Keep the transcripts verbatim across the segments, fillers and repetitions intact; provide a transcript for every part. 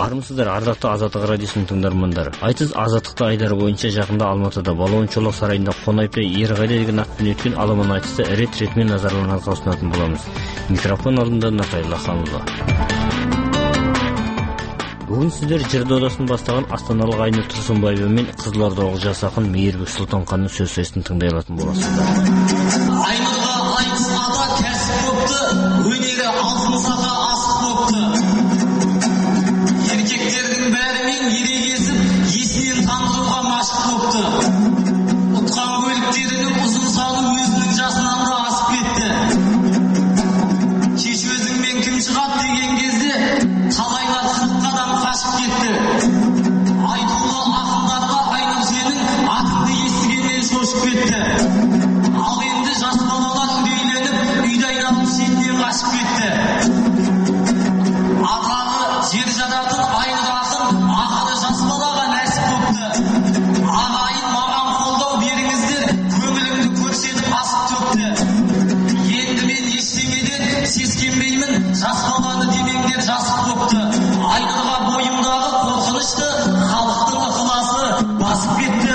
армысыздар, ардактуу Азаттык радиосунун тыңдармандары. Айтсыз Азаттыкта айдары боюнча жакында Алматыда Балуан Чолок сарайында Конайпта Эргайда деген аттын өткөн аламан айтысты рет-ретмен назарларыңызга ұсынатын боламыз. Микрофон алдында Натайла Ханова. Бүгүн сиздер жыр додосын бастаган астаналык Айнур Турсунбаева мен Кызылордалык жас акын Мейирбек Султанкандын сөз сөзүн тыңдай алатын боласыздар. Айнурга айтсада кәсіп болыпты, өнері алтын сақа асық болыпты. Еркектердің бәрімен ерегесіп, есінен тандыруға машық болыпты. Ұтқан көліктерінің ұзын саны өзінің жасынан да асып кетті. Кеш өзіңмен кім шығады деген кезде талайлар қырық қадам қашып кетті. Айтулы ақындарға Айнур сенің атыңды естігеннен шошып кетті. Ал енді жас балалар үрейленіп, үйді айналып шетінен қашып кетті. Атағы жер жаратын Айнур ақын ақыры жас балаға нәсіп болыпты. Ағайын маған қолдау беріңіздер, көңілімді көрсетіп асып төкті. Енді мен ештеңеден сескенбеймін, жас баланы демеңдер жасық болыпты. Айнурға бойымдағы қорқынышты халықтың ықыласы басып кетті.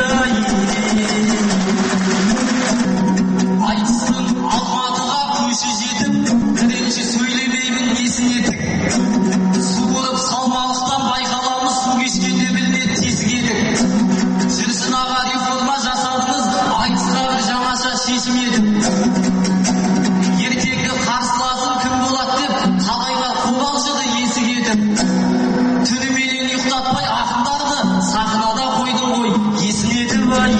Айтыстың Алматыға көші жетіп, бірінші сөйлемеймін несін етік. Суырып салмалықтан байқаламыз, су кешкенде білмет тесік едік. Жүрсін аға реформа жасадыңыз, айтысқа бір жаңаша шешім едік. Ертеңгі қарсыласым кім болады деп, талайлар қобалжыды есік етіп. Түніменен ұйықтатпай ақындарды сахнада қойдым ғой, есін етіп ай.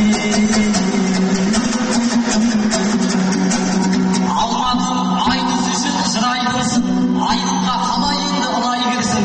Алматым Айнур үшін жырай болсын, айнымға қалай енді ылай берсін.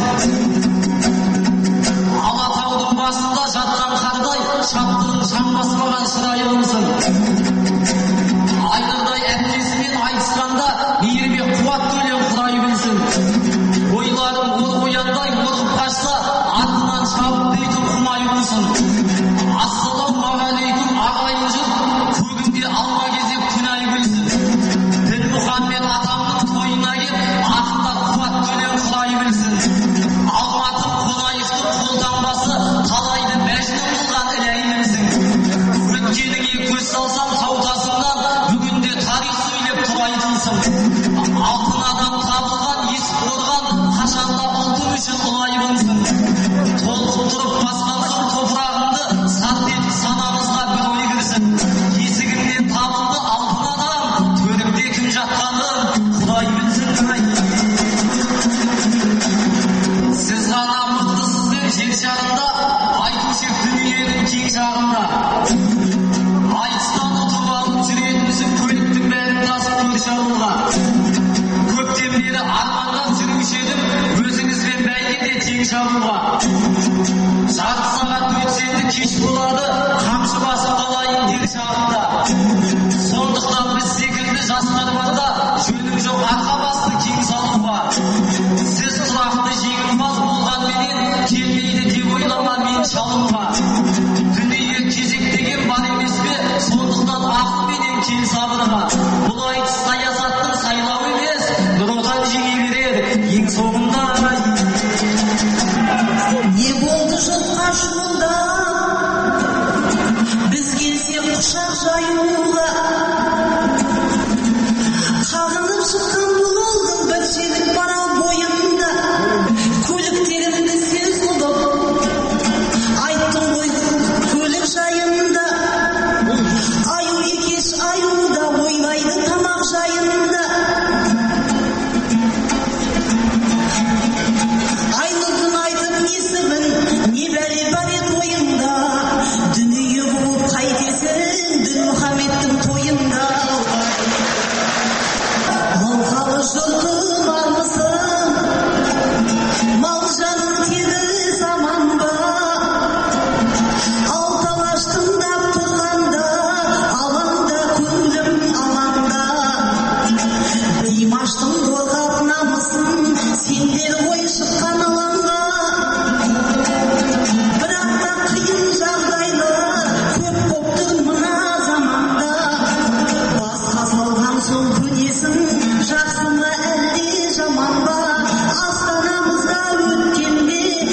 Алатаудың басында жатқан қардай, шаттығын шаң баспаған шырай болсын. Айнурдай әпкесімен айтысқанда Мейірбек қуат төлем құрай білсін. Ойларым ол ояндай орғып қашса, артынан шабып дейтін құмай болсын. Ассалаумағалейкум ағайын жұрт, көгінде алма кезек күнай білсін. Дінмұхаммед атамның тойына кеп, ақындар қуат төлем құрай білсін. Алматым Қонаевтың қолтаңбасы, талайды мәжнүн қылған іләй білсін. Өткеніңе көз салсам саудасыңнан, бүгінде тарих сөйлеп тұрай тылсың. Алтын адам табылған, есіп орған, қашанда ұлтым үшін ұлай болсын. Толқып тұрып басқанған топырағымды сарт етіп санамызға бір ой кірсін. Есігімнен табылды алтын адам, төрімде кім жатқанын Құдай білсін. Сіз ғана мықтысызбен жер шарында, айтушек дүниенің кең жағында. Айтыстан ұтып алып жүретінсің, көліктің бәрін тасып көрші ауылға. Көптен бері арманнан жүруші едім, өзіңізбен бәйгеде тең шабуға. Жарты сағат өтсенді кеш болады, қамшы басып қалайын дер шағында. Сондықтан біз секілді жастар барда, жөнім жоқ арқа басты кең салуға. Сіз тұрақты жеңімпаз болғанменен, келмейді деп ойлама мен шалуға. Дүние кезек деген бар емес пе, сондықтан ақылменен кел сабырға. Бұл айтыс саясаттың сайлау емес, Нұр Отан жеңе береді ең соңында. Не болды жұртқа шуылда, біз келсек құшақ жаюға. Қағынып шыққан бұл олдың бір желік барал бойында, көліктерімді сез ұлып, айттым ғой көлік жайында. Аю екеш аюда ойлайды тамақ жайында. Айнұрдың айтып несібін, не бәле бар еді ойында. Дүние болып қайтесің, Дінмұхаммедтің тойында. Алқалы жұртым армысың, мал жаның тегі заман ба. Алталаштың дап тұрғанда, алаңда көңілім алаңда. Димаштың қорғап намысын, сендер ой шыққан алаңға. Бірақ та қиын жағдайлар көп боп тұр мына заманда. Басқа салған соң көнесің, жақсы ма әлде жаман ба. Астанамызда өткенде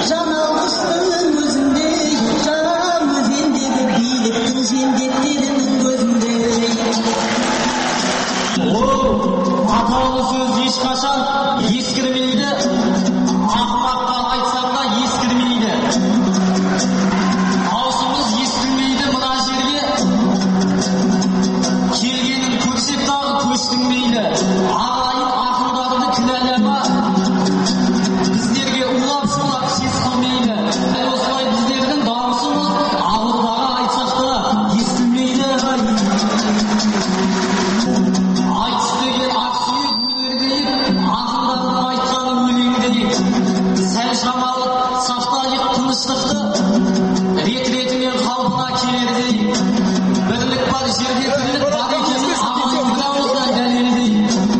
Жаналғыштың өзіндей, жан өзендегі биліктің жендеттерінің көзіндей. Ол атаулы сөз ешқашан ескірмейді, ақымаққа айтсақ та ескірмейді. Аузымыз естілмейді мына жерге, келгенін көрсек дағы көштің мейлі. Ағайын ақындарды кінәлама, біздерге улап шулап сес қылмейді. Осылай біздердің дауысымыз ауылдағы айтсақ та естілмейді. Айтыс деген ақсүйек өнердейік, ақындардың айтқаны өлеңдейік. Сәл шамалы сақтайық тыныштықты, рет-ретімен қалпына келердейік. Бірлік бар жерде бірлік бар екенін абайдың бір ауыздан дәлелдейік.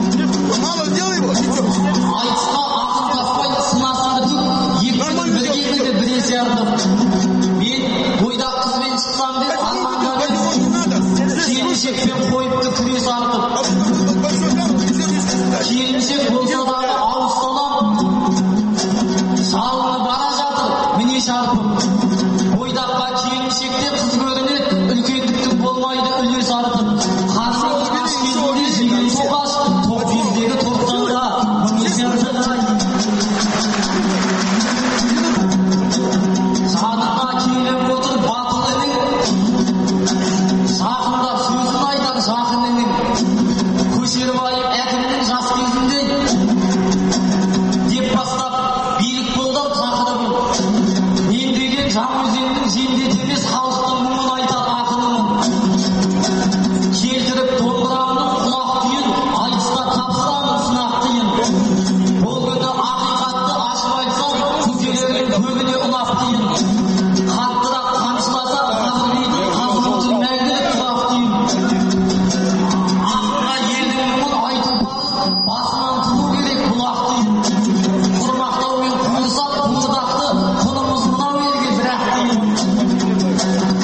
Айтысқа ақын таппай сынасын бітіп, екеуін бірге білді біресе артып. Мен бойдақ қызбен шықсам деп армандадым, келіншекпен қойыпты күрес артып. Келіншек болса дағы ауыз салам, жалыны бара жатыр міне шарпып. Бойдаққа келіншекте қыз көрінеді, үлкендіктің болмайды үлес артып. Қарсылы аш кезінде жеген тоқаш, тоқ кездегі тоқтанда мың есе артық. Жанына келіп отыр батыл інің, жақындап сөзін айтар жақын інің. Көшербаев әкімнің жас кезінде деп бастап билік қолдап жақыны бұл. Мен деген Жаңаөзеннің жендеті емес, халықтың мұңын айтар ақынымын. Келтіріп домбырамның құлақ күйін, айтыста тапсырамын сынақ тиын. Бұл күні ақиқатты ашып айтсам, көкелердің көбіне ұнап тиын. Қаттырақ қамшыласа қазірейді, қазірдің мәңгілік тұрақ тиын. Ақынға елдің мұңын айту парыз, басынан тыну керек бұлақ тиын. Құрмақтаумен қуырсақ қуырдақты, құнымыз мынау елге бірақ тиын.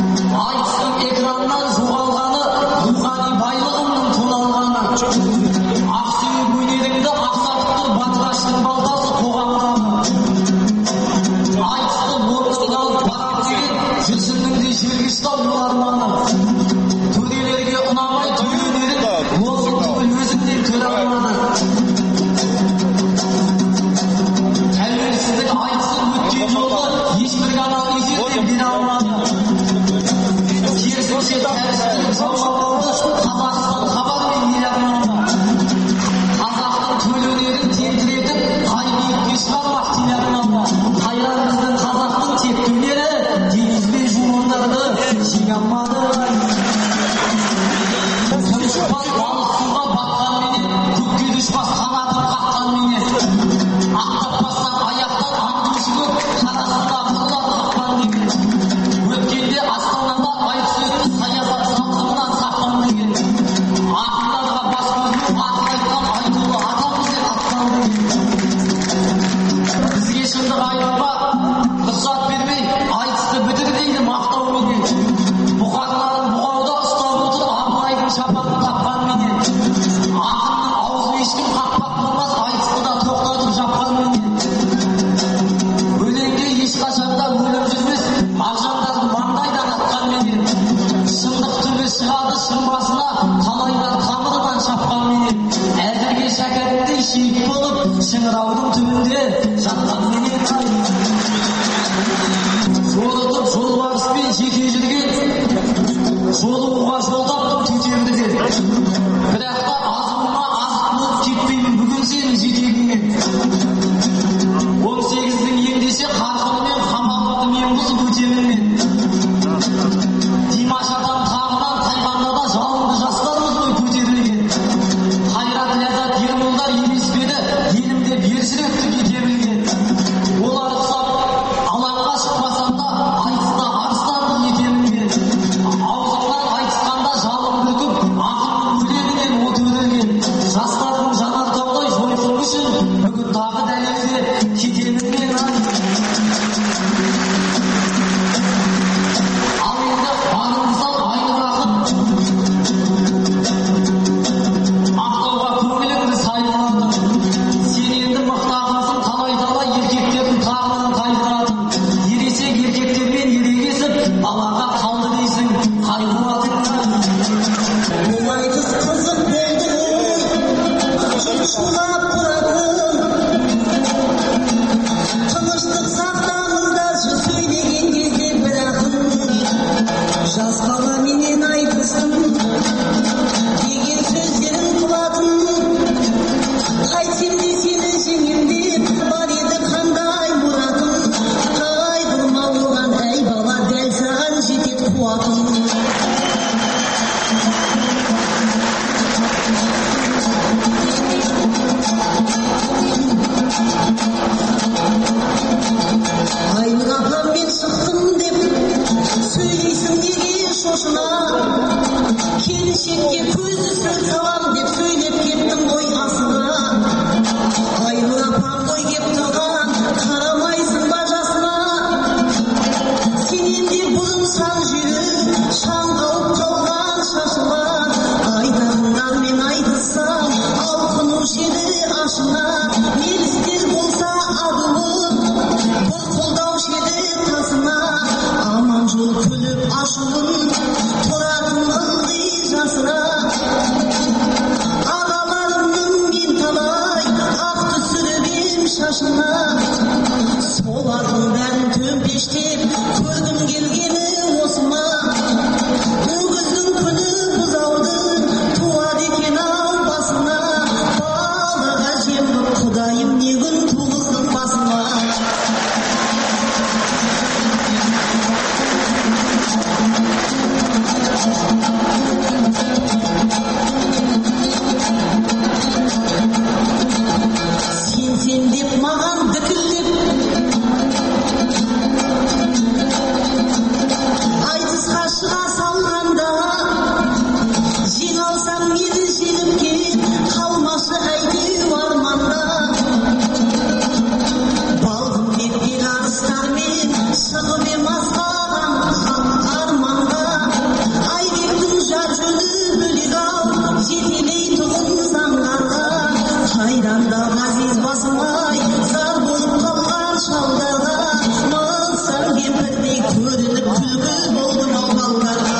шығып емасқан арманға айбектің жар жөні бөлек ау жетелей тұғын заңғарға қайдан да ғазиз басылмай зар болып қалған шалдарға мылсам кемпірдей көрініп күлкі болдым ау балдарға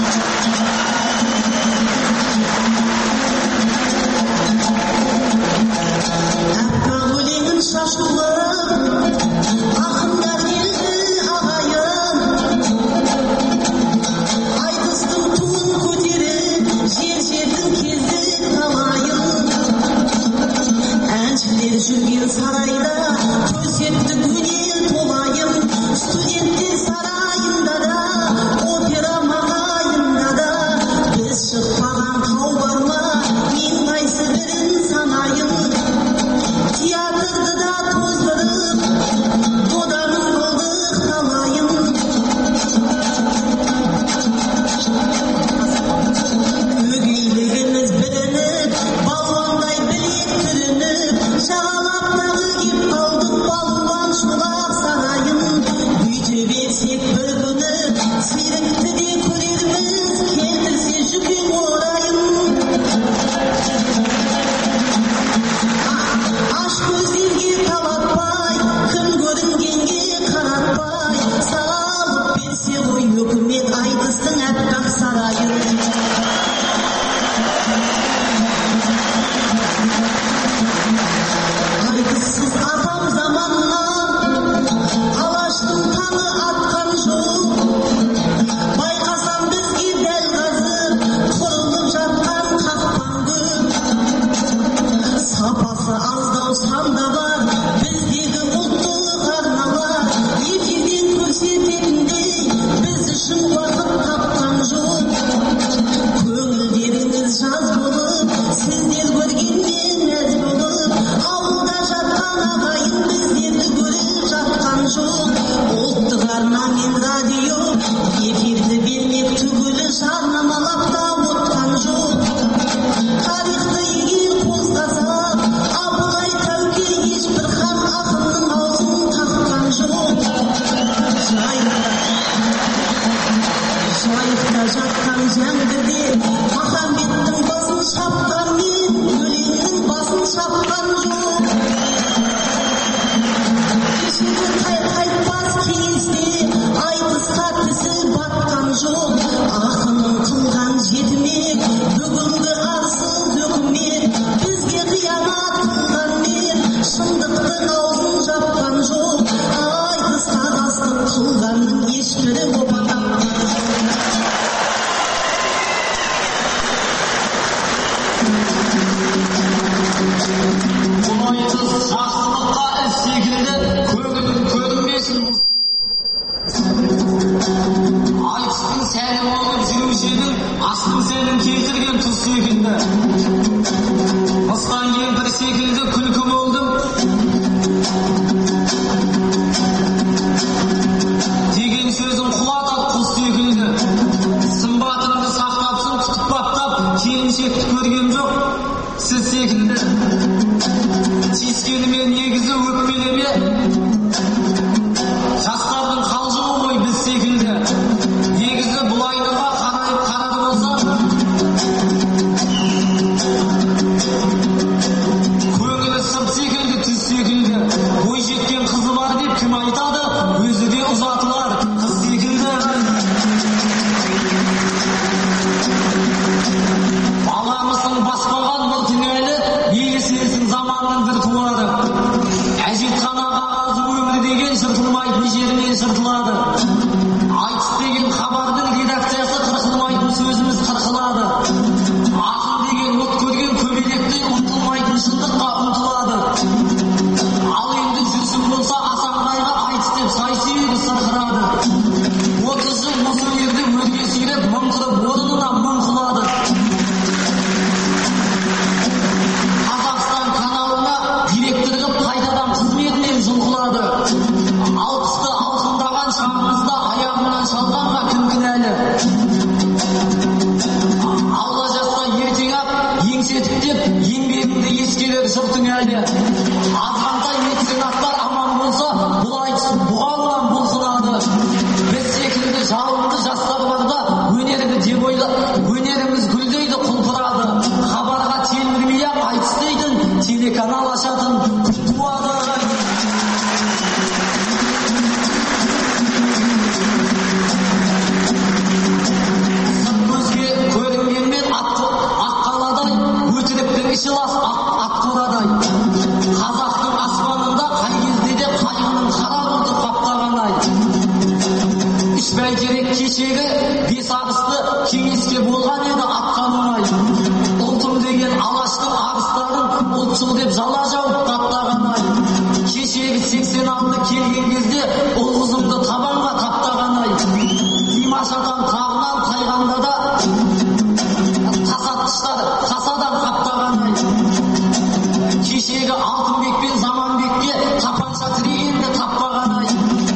аппақ өлеңін шашулы ақындар келді ағайын айтыстың туын көтеріп жер жердің келді талайын әншілер жүрген сарайда көрсетті өнер толайын студенттер сарайында да опера маңайында да біз шықпаған тау бар ма мен қайсы бірін санайын театрды да тоздырып доданың болдық талайын өгейлігіміз білініп балуандай білек түрініп жағалап тағы кеп қалдық балуан шолақ сарайын бүйте берсек бір күні сирікті де көрерміз келтірсе жүкең орайын аш көздерге талатпай күн көрінгенге қаратпай салып берсе ғой өкімет айтыстың аппақ сарайын айтыссыз атам заманнан алаштың таңы атқан жоқ байқасам бізге дәл қазір құрылып жатқан қақпан көп сапасы аздау санда бар біздегі ұлттық арналар эфирден көрсететіндей біз үшін уақыт тапқан жоқ көңілдеріңіз жаз болып сіздер көргенмен мәз болып ауылда жатқан ағайын біздерді көріп жатқан жоқ ұлттық арна мен радио эфирді бермек түгілі жарнамалап та отқан жоқ тарихты егер қозғасақ абылай тәуке ешбір хан ақынның аузын таққан жоқ жайықта жатқан жәңгірде махамбеттің басын шапқанмен өлеңнің басын шапқан жоқ кешегі қайтпас кеңесте айтысқа тісі батқан жоқ ақынның қылған жетімек бүгінгі арсыз өкімет бізге қиянат қылғанмен шындықтың аузын жапқан жоқ айтысқа қастық қылғанның ешбірі опа тапқан бұл айтыс жақсылыққа іс секілді көгінің көрінбесін айтыстың сәні болып жүруші едің астың сәнін келтірген тұз секілді мыстан кемпір секілді күлкі болдым деген сөзің құлатып құс секілді сымбатыңды сақтапсың тұтып баптап келіншекті көрген жоқ сіз секілді тиіскенімен негізі өкпелеме жастардың қалжыңы ғой біз секілді негізі бұл айнаға қарайып қарады болса көңілі сырт секілді түз секілді ой жеткен қызы бар деп кім айтады өзі де ұзатылар қыз секілді баламысың баспаған мұртың әлі елесесің заманның бір туады әжетхана қағазы өмір деген жыртылмайтын жерінен жыртылады айтыс деген хабардың редакциясы қырқылмайтын сөзіміз қырқылады ақын деген ұт көрген көбелектей ұмтылмайтын шындыққа ұмтылады ал енді жүрсін болса асанбайға айтыс деп сай сүйегі сырқырады отыз жыл мұз өнерді өрге сүйреп мың қырып орнына мың қылады қазақстан каналына директор қылып қайтадан қызметінен жұлқылады алпысты алқындаған шағымызда керек кешегі бес абысты кеңеске болған еді атқан оңай. Ұлтым деген алаштың абыстарын ұлтшыл деп жала жауып таптаған ай. Кешегі сексен алты келген кезде ұл қызымды табанға таптаған ай. Димаш атам тағынан тайғанда да тасатқыштар тасадан таптаған ай. Кешегі Алтынбек пен Заманбекке тапанша тірегенді таппаған ай.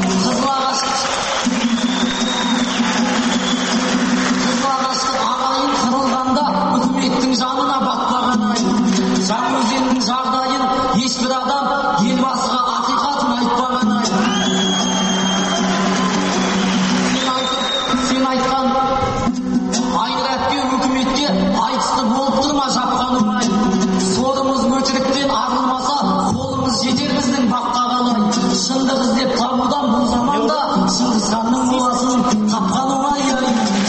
Қызылағаштық ағайын қырылғанда үкіметтің жанына батпаған ай. Жаңаөзеннің жағдайын ешбір адам елбасыға ақиқатын айтпаған ай. Сен айтқан Айнұр әпке үкіметке айтысты болып тұрма жапқаным ай. Сорымыз өтіріктен арылмаса қолымыз жетер біздің баққа қалай. Шындық іздеп табудан бұл заманда Шыңғысханның моласын тапқан оңай ай.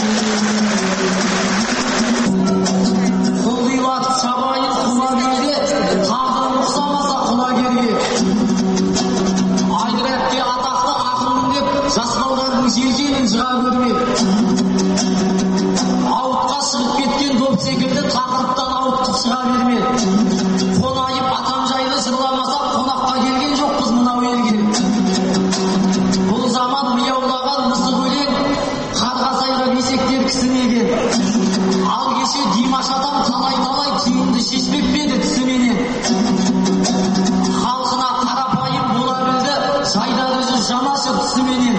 Құлдилатып шабайын құлагерге, тағдырым ұқсамаса құлагерге. Айнұр әпке атақты ақынмын деп жас балдардың желкенін жыға көрме. Ауытқа шығып кеткен доп секілді тақырыптан ауытқып шыға берме. Қонайып атам жайлы жырламаса қонаққа келген жоқпыз мынау елге. Бұл заман мияулаған мысық өлең, қарға сайрап есектер кісінеген. Ал кеше Димаш атам талай-талай түйінді шешпеп еді тісіменен. Халқына қарапайым бола білді, жайдар өзі жанашыр тісіменен.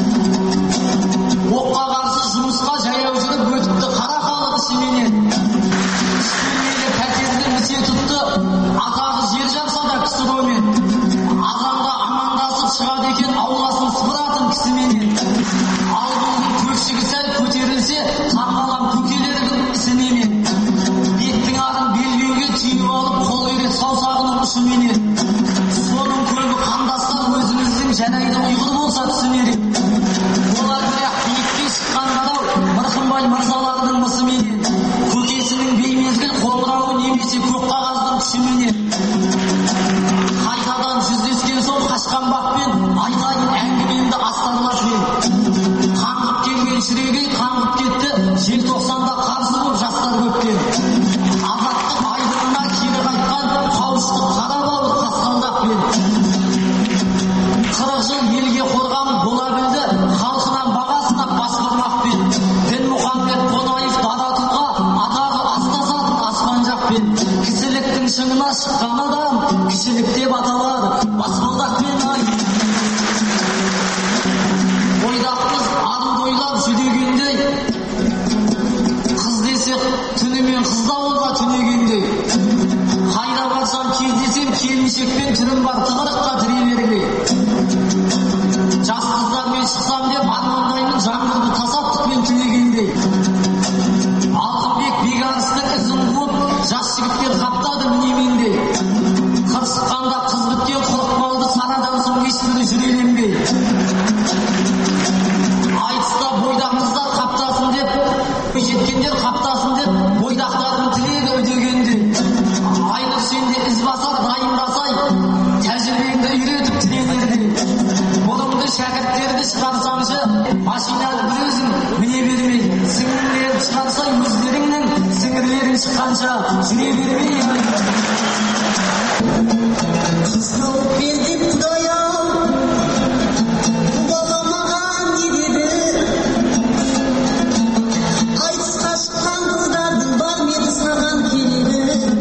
Оққа қарсы жұмысқа жаяу жүріп өтіпті қара халық ішіменен. Ішпенмелі пәтерді місе тұтты, атағы жер жапса да кісі көмен. Азанда амандасып шығады екен ауласын сыпыратын кісіменен. Ал бұлдың көкшігі сәл көтерілсе, таңғалам көкелердің ісінемен. Беттің арын белбеуге түйіп алып, қол үйрет саусағының ұшыменен. Соның көбі қандастар өзіміздің жәрайды ұйғыр болса түсінерек. Олар бірақ биікке шыққандар-ау, Мырқымбай мырзалардың мысыменен. Көкесінің беймезгіл қоңырауы немесе көк қағаздың күшіменен. Қайтадан жүздескен соң қашқан бақпен айтайын әңгімемді астарлап мен. Қаңғып келген шірегей қаңғып кетті, желтоқсанда қарсы боп жастар көптен. Азаттық айдынына кері қайтқан қауыштық қара бауыр қасқалдақпен. Қырық жыл елге қорған бола білді, халқынан бағасына бас бұрмақпен. Дінмұхаммед Қонаев дара тұлға, атағы астасатын аспан жақпен. Кісіліктің шыңына шыққан адам, кішілік деп аталар баспалдақпен ай. Бойдақпыз арын бойлап жүдегендей, қыз десек түнімен қыз дауылға түнегендей. Қайда барсам кездесем келіншекпен түрім бар тығырыққа тіре бергей. Жас қыздармен шықсам деп армандаймын жаңғырды тасаттықпен түнегендей. Алтынбек бекарыстың ізін қуып жас жігіттер қаптады мінемендей. Қырсыққанда қыз біткен құрық балды сарадан соң ешбірі жүреленбей. Айтыста бойдақ қыздар қаптасын деп, жеткендер қаптасын деп, бойдақтардың тілегі өдегенде. Айнұр сенде із басар дайындасай, тәжірибеңді үйретіп тірелерде. Бұрымды шәкірттерді шығарсаңшы, машинаны бір өзің міне бермей. Сіңірлерді шығарсай өздеріңнің, сіңірлерің шыққанша жүре бермей. Қыз тауып берді Құдай-ау, бала маған не деді? Айтысқа шыққан қыздардың бар мені саған келеді.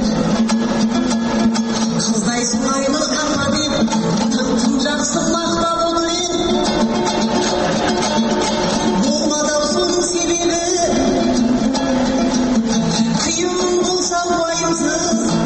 Қыздай сыңайлы ана деп тым жақсы мақтап отыр ен. Болмады-ау соның себебі, қиын болса уайымсыз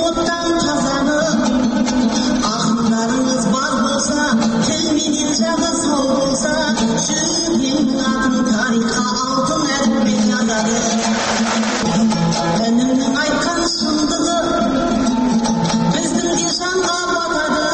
оттан қазанып, ақындарыңыз бар болса, тілменен жағы сау болса, жүрегімнің атын тарихқа алтын әріппен жазады. Інімнің айтқан шындығы біздің де жанға батады.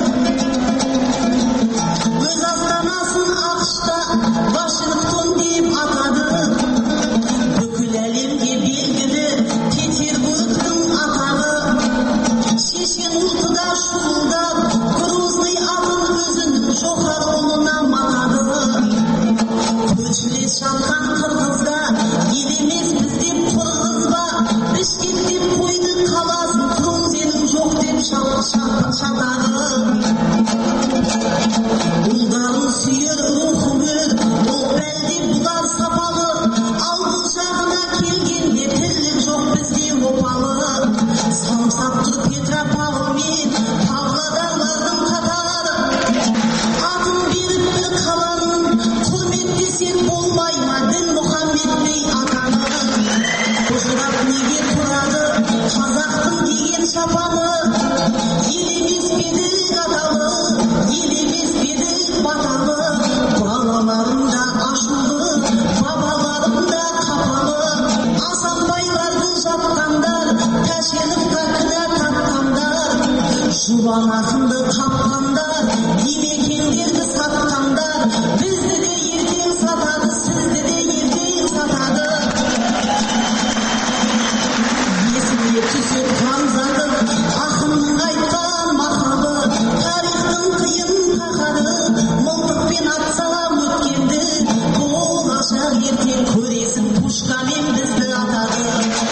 Өз астанасын ақшта Вашингтон деп атады. Бүкіл әлемге белгілі Петербургтың атағы. Шешен ұлтыда шуылдап, Грозный атын өзінің жоғар ұлына матады. Көршілес жатқан қырғызда елемес біздеп қырғызба, Бішкекте қойды қаласын Фрунзенің жоқ деп шатады. Ұлдарын сүйер рухы өр, ол бәлде бұлар сапалы, ал бұл жағына келгенде тірлік жоқ бізде опалы. Самсаптыр Петропавл мен Павлодарлардың қатары, атын беріп бір қаланың құрметтесек болмай ма дін Мұхаммедтей атаны. Қожырап неге тұрады қазақтың деген шапаны, елемес бедік аталы, елемес бедік баталы. Балаларында ашулы, бабаларында қапалы, Асанбайлардың жатқандар, Тәшеновқа кінә тапқандар, Жұбан ақынды қапқандар, Димекеңдерді сатқандар, бізді де ертең сатады, сізді де ертең сатады. Есіне түсіп қамзады, ақынның айтқан мақалы, тарихтың қиын қақады, мылтықпен атсалам өткенді, болашақ ертең көресің пушкамен бізді атады.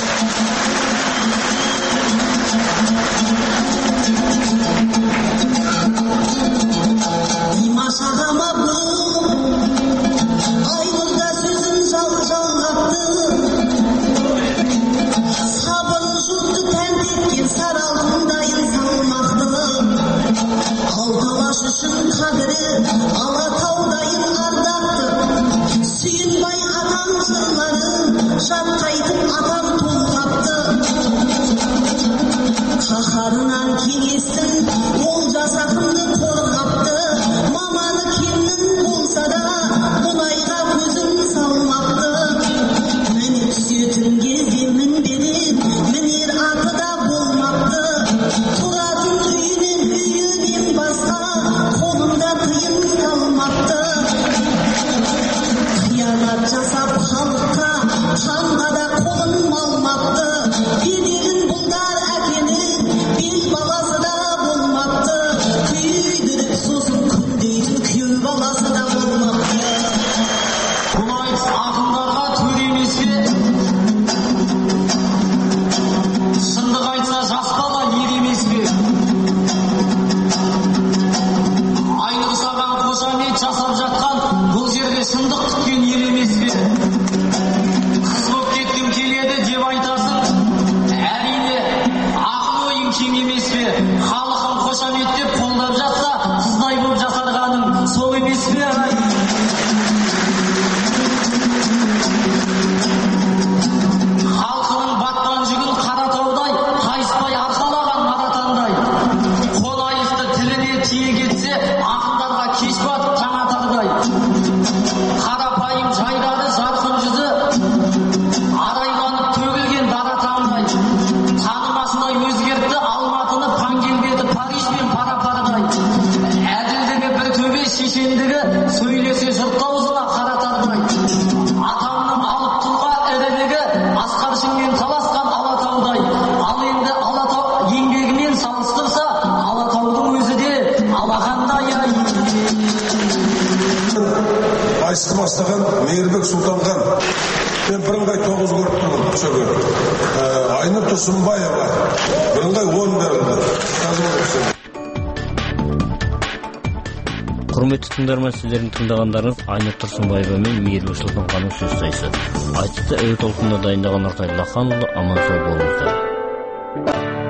Димаш ағама бұл Айнұрда сөзін жалғапты, сабырын жұртты тәнті еткен сары алтындайын салмақты. Алталаш үшін қадірі Алатаудайын ардақты, Сүйінбай атам жырларын жатқайтып атам толғапты. Қаһарынан кеңестің ол жасақымды қорғапты, маманы кемнің болса да мұнайға көзін салмапты. Міне түсетін кезде мінбеден мінер аты да болмапты, тұратын үйінен үйінен басқа қолында тыйым қалмапты. Қиянат жасап халыққа қанға да қолын малмапты, беделін бұлдар әкенің бел баласы да болмапты, күйдіріп сосын күндейтін күйеу баласы да болмапты. Бұл айтыс ақындарға төр емес пе? Шындық айтса жас бала ер емес пе? Айнұр саған қошамет жасап жатқан бұл жерде шындық күткен ер емес пе? Қыз боп кеткім келеді деп айтасың, әрине ақыл ойың кем емес пе? Халқым қошаметтеп қолдап жатса, қыздай боп жасарғаның сол емес пе? Халқының батқан жүгін Қаратаудай, қайыспай арқалаған маратандай. Қонайықты тіліне тие кетсе, ақындарға кеш батып таңатардай. Қарапайым жайдары жарқын жүзі, арайланып төгілген дара таңдай. Танымасындай өзгертті Алматыны паң келбеті Париж пен пара-парадай. Әділдігі бір төбе, шешендігі сөйлесе жұрт аузына қаратардай. Атамның алып тұлға ірілігі Асқаршыңмен таласқан Алатаудай. Ал енді Алатау еңбегімен салыстырса, Алатаудың өзі де алақандай ай. Айтысты бастаған Мейірбек Сұлтанхан. Мен бірыңғай тоғыз көріп тұрмын көшеге. Айнұр Тұрсынбаева бірыңғай он берілді. Құрметті тыңдарман, сіздердің тыңдағандарыңыз Айнұр Тұрсынбаева мен Мейірбек Сұлтанханның сөз сайысы. Айтысты әуе толқынында дайындаған Нұртай Лаханұлы, аман сау болыңыздар.